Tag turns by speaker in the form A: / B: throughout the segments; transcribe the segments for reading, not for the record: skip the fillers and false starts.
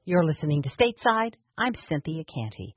A: You're listening to Stateside. I'm Cynthia Canty.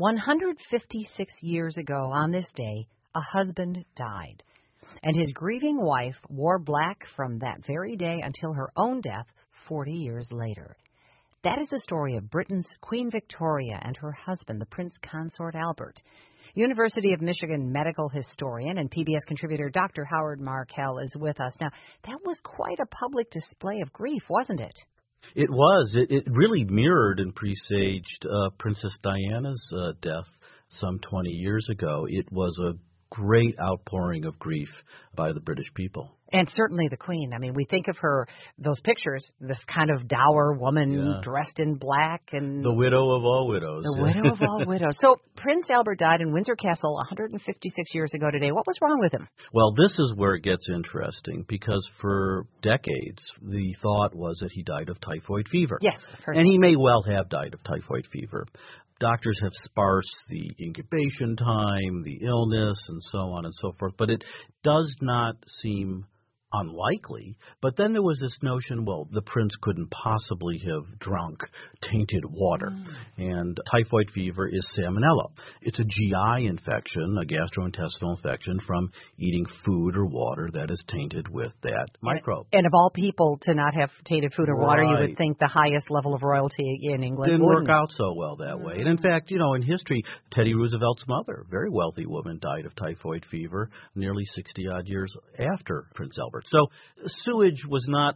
A: 156 years ago on this day, a husband died, and his grieving wife wore black from that very day until her own death 40 years later. That is the story of Britain's Queen Victoria and her husband, the Prince Consort Albert. University of Michigan medical historian and PBS contributor Dr. Howard Markel is with us. Now, that was quite a public display of grief, wasn't it?
B: It was. It really mirrored and presaged Princess Diana's death some 20 years ago. It was a great outpouring of grief by the British people.
A: And certainly the Queen. I mean, we think of her, those pictures, this kind of dour woman dressed in black. And
B: the widow of all widows.
A: The widow of all widows. So Prince Albert died in Windsor Castle 156 years ago today. What was wrong with him?
B: Well, this is where it gets interesting, because for decades the thought was that he died of typhoid fever.
A: Yes.
B: And he may well have died of typhoid fever. Doctors have sparsed the incubation time, the illness, and so on and so forth, but it does not seem unlikely. But then there was this notion, well, the prince couldn't possibly have drunk tainted water. And typhoid fever is salmonella. It's a GI infection, a gastrointestinal infection from eating food or water that is tainted with that microbe.
A: And of all people to not have tainted food or water, you would think the highest level of royalty in England
B: didn't
A: wouldn't
B: work out so well that way. And in fact, in history, Teddy Roosevelt's mother, a very wealthy woman, died of typhoid fever nearly 60-odd years after Prince Albert. So sewage was not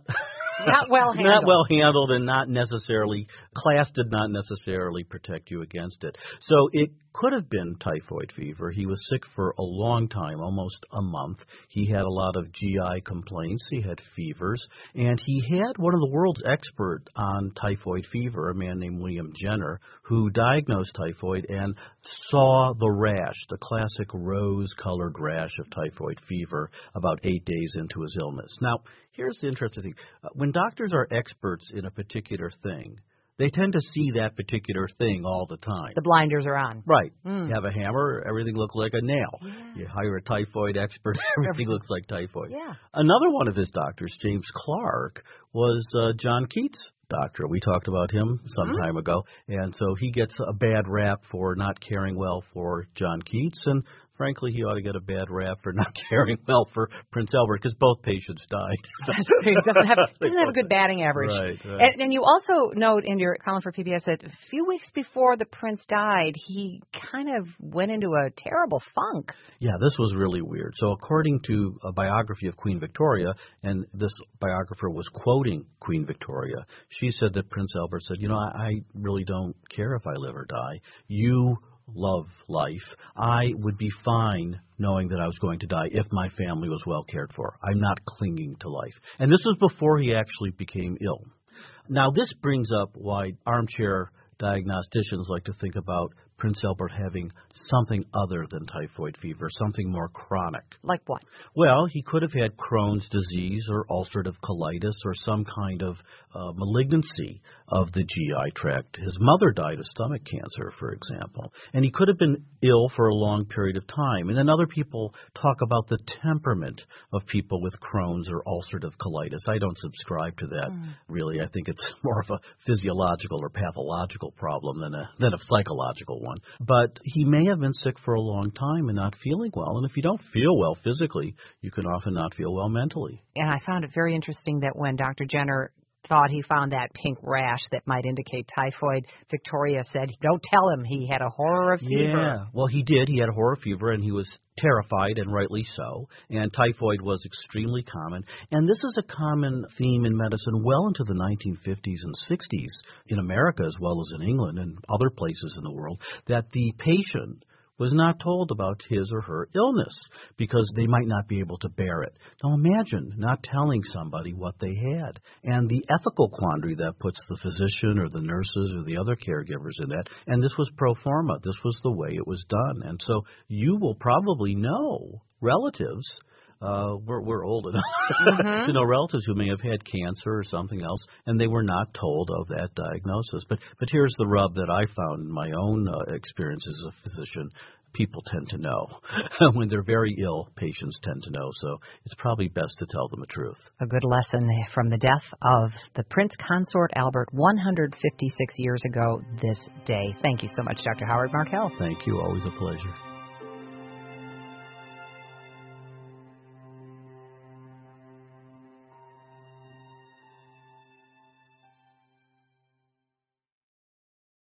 A: well
B: handled, and not necessarily, class did not necessarily protect you against it. So it could have been typhoid fever. He was sick for a long time, almost a month. He had a lot of GI complaints. He had fevers. And he had one of the world's expert on typhoid fever, a man named William Jenner, who diagnosed typhoid and saw the rash, the classic rose-colored rash of typhoid fever, about 8 days into his illness. Now, here's the interesting thing. When doctors are experts in a particular thing, they tend to see that particular thing all the time.
A: The blinders are on.
B: Right. You have a hammer, everything looks like a nail.
A: Yeah.
B: You hire a typhoid expert, everything looks like typhoid.
A: Yeah.
B: Another one of his doctors, James Clark, was John Keats' doctor. We talked about him some time ago. And so he gets a bad rap for not caring well for John Keats. And frankly, he ought to get a bad rap for not caring well for Prince Albert, because both patients died.
A: He doesn't have a good batting average.
B: Right.
A: And you also note in your column for PBS that a few weeks before the prince died, he kind of went into a terrible funk.
B: Yeah, this was really weird. So according to a biography of Queen Victoria, and this biographer was quoting Queen Victoria, she said that Prince Albert said, I really don't care if I live or die. You love life. I would be fine knowing that I was going to die if my family was well cared for. I'm not clinging to life. And this was before he actually became ill. Now, this brings up why armchair diagnosticians like to think about Prince Albert having something other than typhoid fever, something more chronic.
A: Like what?
B: Well, he could have had Crohn's disease or ulcerative colitis or some kind of malignancy of the GI tract. His mother died of stomach cancer, for example. And he could have been ill for a long period of time. And then other people talk about the temperament of people with Crohn's or ulcerative colitis. I don't subscribe to that, really. I think it's more of a physiological or pathological problem than a psychological one. But he may have been sick for a long time and not feeling well. And if you don't feel well physically, you can often not feel well mentally.
A: And I found it very interesting that when Dr. Jenner thought he found that pink rash that might indicate typhoid, Victoria said, don't tell him he had a horror of fever.
B: Yeah, well, he did. He had a horror fever, and he was terrified, and rightly so. And typhoid was extremely common. And this is a common theme in medicine well into the 1950s and 60s in America as well as in England and other places in the world, that the patient was not told about his or her illness because they might not be able to bear it. Now imagine not telling somebody what they had, and the ethical quandary that puts the physician or the nurses or the other caregivers in that. And this was pro forma. This was the way it was done. And so you will probably know relatives we're old enough to know relatives who may have had cancer or something else, and they were not told of that diagnosis. But here's the rub that I found in my own experience as a physician. People tend to know. When they're very ill, patients tend to know. So it's probably best to tell them the truth.
A: A good lesson from the death of the Prince Consort Albert 156 years ago this day. Thank you so much, Dr. Howard Markel.
B: Thank you. Always a pleasure.